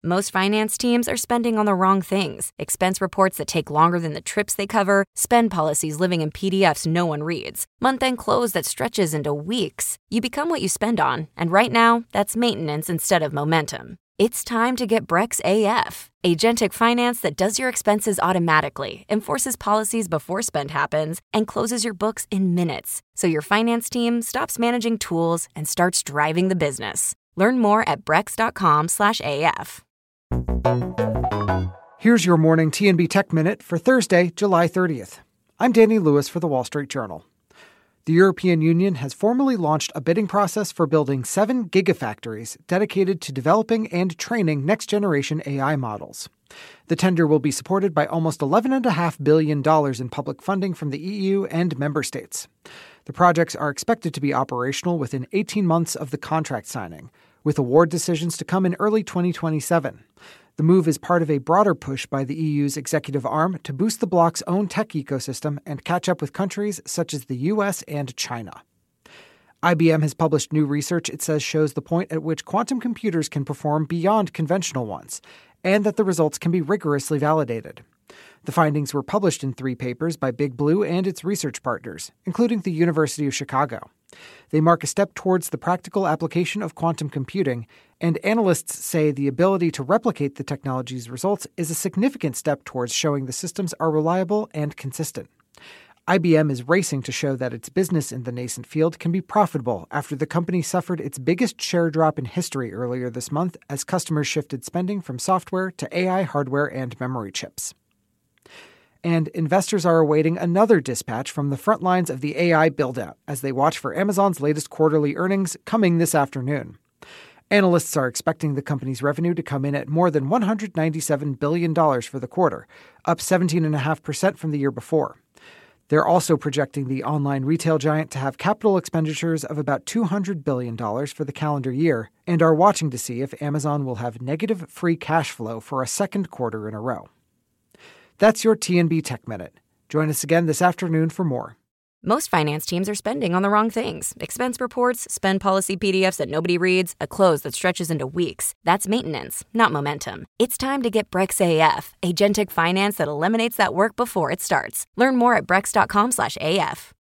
Most finance teams are spending on the wrong things. Expense reports that take longer than the trips they cover, spend policies living in PDFs no one reads, month-end close that stretches into weeks. You become what you spend on, and right now, that's maintenance instead of momentum. It's time to get Brex AF, agentic finance that does your expenses automatically, enforces policies before spend happens, and closes your books in minutes, so your finance team stops managing tools and starts driving the business. Learn more at brex.com/AF. Here's your morning TNB Tech Minute for Thursday, July 30th. I'm Danny Lewis for The Wall Street Journal. The European Union has formally launched a bidding process for building 7 gigafactories dedicated to developing and training next-generation AI models. The tender will be supported by almost $11.5 billion in public funding from the EU and member states. The projects are expected to be operational within 18 months of the contract signing, with award decisions to come in early 2027. The move is part of a broader push by the EU's executive arm to boost the bloc's own tech ecosystem and catch up with countries such as the US and China. IBM has published new research it says shows the point at which quantum computers can perform beyond conventional ones, and that the results can be rigorously validated. The findings were published in 3 papers by Big Blue and its research partners, including the University of Chicago. They mark a step towards the practical application of quantum computing, and analysts say the ability to replicate the technology's results is a significant step towards showing the systems are reliable and consistent. IBM is racing to show that its business in the nascent field can be profitable after the company suffered its biggest share drop in history earlier this month as customers shifted spending from software to AI hardware and memory chips. And investors are awaiting another dispatch from the front lines of the AI build-out as they watch for Amazon's latest quarterly earnings coming this afternoon. Analysts are expecting the company's revenue to come in at more than $197 billion for the quarter, up 17.5% from the year before. They're also projecting the online retail giant to have capital expenditures of about $200 billion for the calendar year, and are watching to see if Amazon will have negative free cash flow for a second quarter in a row. That's your TNB Tech Minute. Join us again this afternoon for more. Most finance teams are spending on the wrong things. Expense reports, spend policy PDFs that nobody reads, a close that stretches into weeks. That's maintenance, not momentum. It's time to get Brex AF, agentic finance that eliminates that work before it starts. Learn more at brex.com/AF.